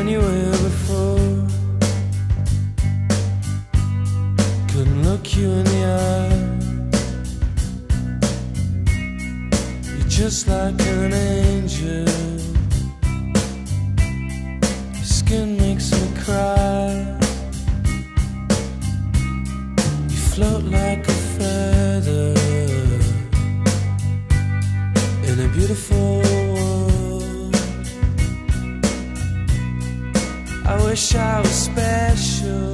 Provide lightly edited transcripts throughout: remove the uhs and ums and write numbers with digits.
anywhere before. Couldn't look you in the eye. You're just like an angel. Your skin makes me cry. You float like a feather in a beautiful world. I wish I was special.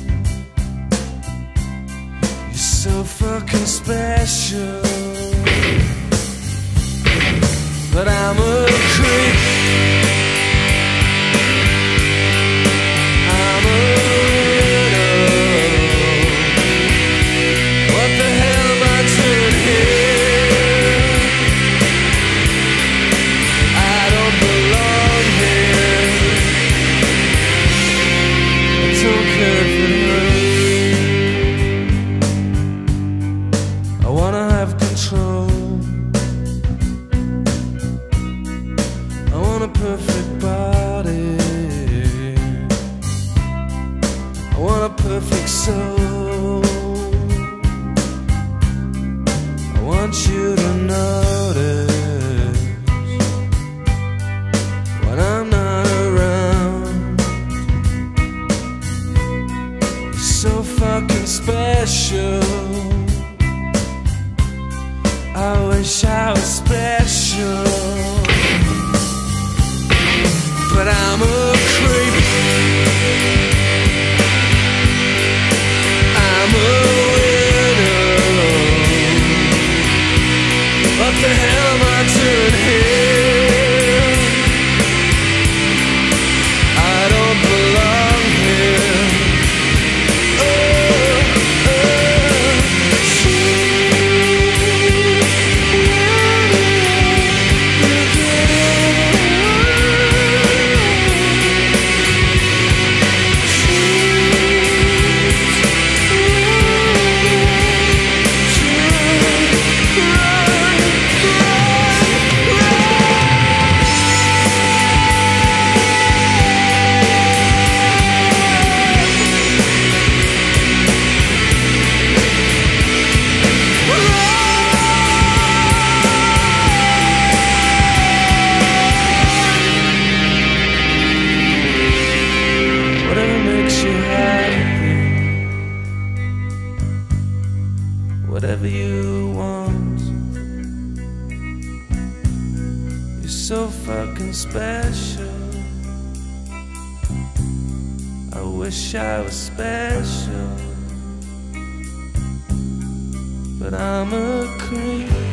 You're so fucking special. But I'm a creep. I'm a widow. What the hell am I doing here? I don't belong here. I don't care if it hurts. I wanna have control. I want a perfect body. I want a perfect soul. I want you to notice when I'm not around. You're so fucking special. I wish I was special. But I'm a creep. I'm a widow. What the hell am I doing here? I don't belong here. Whatever you want. You're so fucking special. I wish I was special. But I'm a creep.